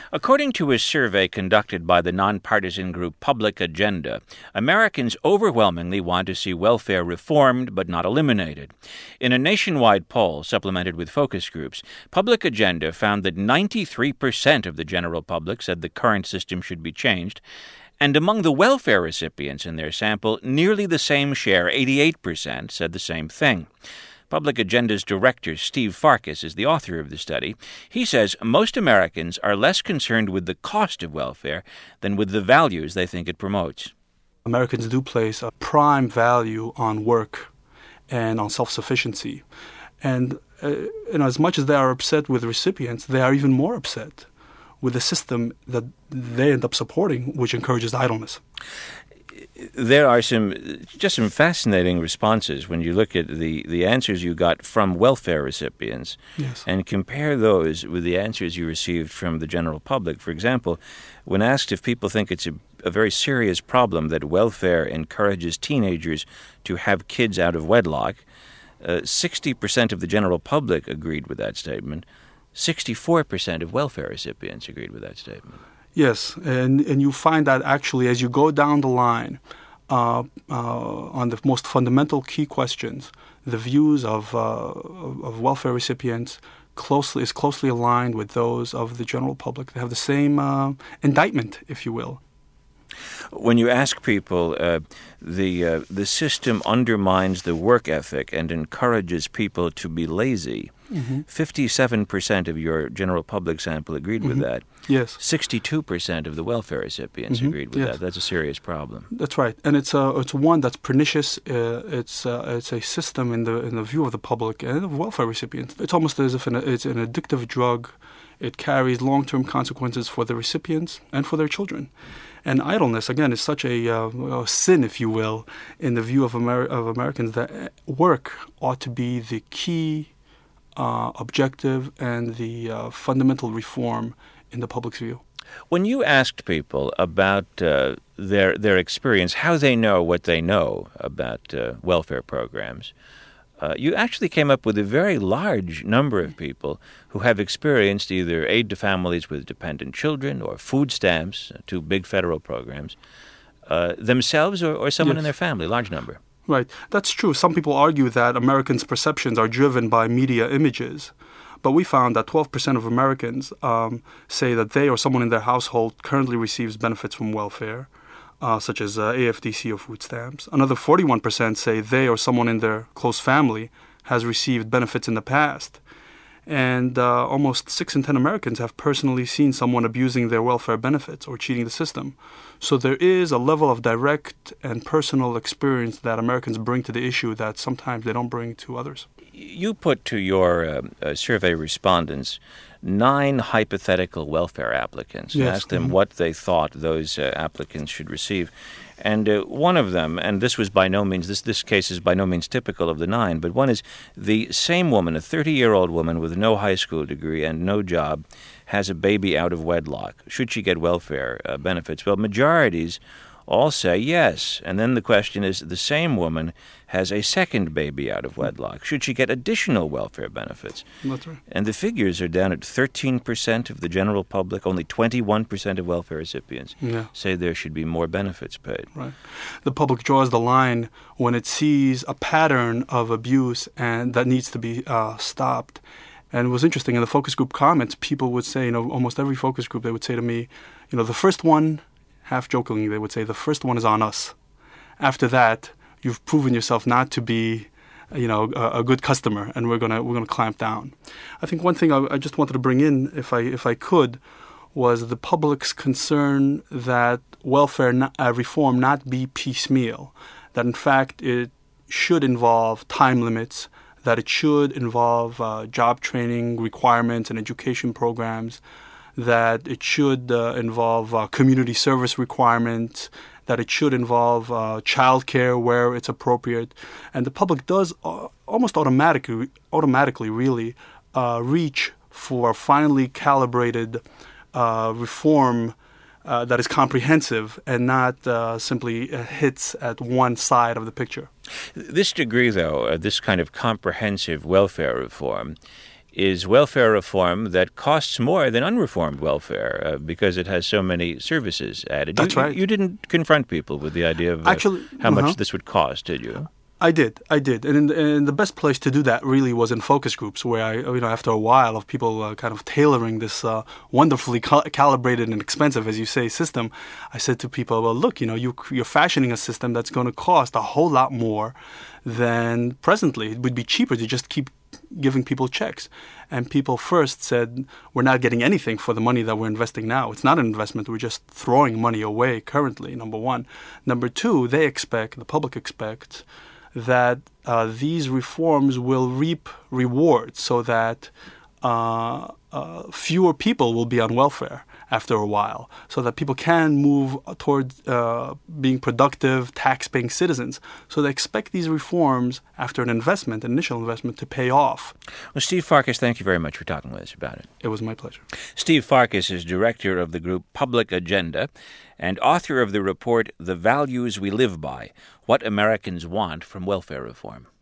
According to a survey conducted by the nonpartisan group Public Agenda, Americans overwhelmingly want to see welfare reformed but not eliminated. In a nationwide poll supplemented with focus groups, Public Agenda found that 93% of the general public said the current system should be changed, and among the welfare recipients in their sample, nearly the same share, 88%, said the same thing. Public Agenda's director, Steve Farkas, is the author of the study. He says most Americans are less concerned with the cost of welfare than with the values they think it promotes. Americans do place a prime value on work and on self-sufficiency. And as much as they are upset with recipients, they are even more upset with the system that they end up supporting, which encourages idleness. There are some fascinating responses when you look at the answers you got from welfare recipients. Yes. And compare those with the answers you received from the general public. For example, when asked if people think it's a very serious problem that welfare encourages teenagers to have kids out of wedlock, 60% of the general public agreed with that statement. 64% of welfare recipients agreed with that statement. Yes, and you find that actually as you go down the line on the most fundamental key questions, the views of welfare recipients is closely aligned with those of the general public. They have the same indictment, if you will. When you ask people, the system undermines the work ethic and encourages people to be lazy. 57% of your general public sample agreed with that. Yes. 62% of the welfare recipients agreed with that. That's a serious problem. That's right, and it's one that's pernicious. It's a system in the view of the public and of welfare recipients. It's almost as if it's an addictive drug. It carries long-term consequences for the recipients and for their children. And idleness, again, is such a sin, if you will, in the view of Americans, that work ought to be the key objective and the fundamental reform in the public's view. When you asked people about their experience, how they know what they know about welfare programs, you actually came up with a very large number of people who have experienced either aid to families with dependent children or food stamps, two big federal programs, themselves or someone in their family, large number. Right. That's true. Some people argue that Americans' perceptions are driven by media images. But we found that 12% of Americans say that they or someone in their household currently receives benefits from welfare, such as AFDC or food stamps. Another 41% say they or someone in their close family has received benefits in the past. And almost 6 in 10 Americans have personally seen someone abusing their welfare benefits or cheating the system. So there is a level of direct and personal experience that Americans bring to the issue that sometimes they don't bring to others. You put to your survey respondents 9 hypothetical welfare applicants and asked them what they thought those applicants should receive. And one of them, and this was by no means, this case is by no means typical of the 9, but one is the same woman, a 30-year-old woman with no high school degree and no job, has a baby out of wedlock. Should she get welfare benefits? Well, majorities all say yes. And then the question is, the same woman has a second baby out of wedlock. Should she get additional welfare benefits? That's right. And the figures are down at 13% of the general public. Only 21% of welfare recipients say there should be more benefits paid. Right. The public draws the line when it sees a pattern of abuse and that needs to be stopped. And it was interesting, in the focus group comments, people would say, almost every focus group, they would say to me, the first one, half jokingly, they would say, the first one is on us. After that, you've proven yourself not to be, a good customer, and we're gonna clamp down. I think one thing I just wanted to bring in, if I could, was the public's concern that welfare reform not be piecemeal. That in fact it should involve time limits, that it should involve job training requirements and education programs, that it should involve community service requirements, that it should involve childcare where it's appropriate. And the public does almost automatically really reach for finely calibrated reform that is comprehensive and not simply hits at one side of the picture. This degree, though, this kind of comprehensive welfare reform, is welfare reform that costs more than unreformed welfare because it has so many services added. That's right. You didn't confront people with the idea of how much this would cost, did you? I did. And the best place to do that really was in focus groups, where after a while of people kind of tailoring this wonderfully calibrated and expensive, as you say, system, I said to people, well, look, you're fashioning a system that's going to cost a whole lot more than presently. It would be cheaper to just keep giving people checks. And people first said, we're not getting anything for the money that we're investing now. It's not an investment. We're just throwing money away currently, number one. Number two, the public expects, that these reforms will reap rewards so that fewer people will be on welfare after a while, so that people can move towards being productive, tax-paying citizens. So they expect these reforms after an initial investment, to pay off. Well, Steve Farkas, thank you very much for talking with us about it. It was my pleasure. Steve Farkas is director of the group Public Agenda and author of the report The Values We Live By: What Americans Want from Welfare Reform.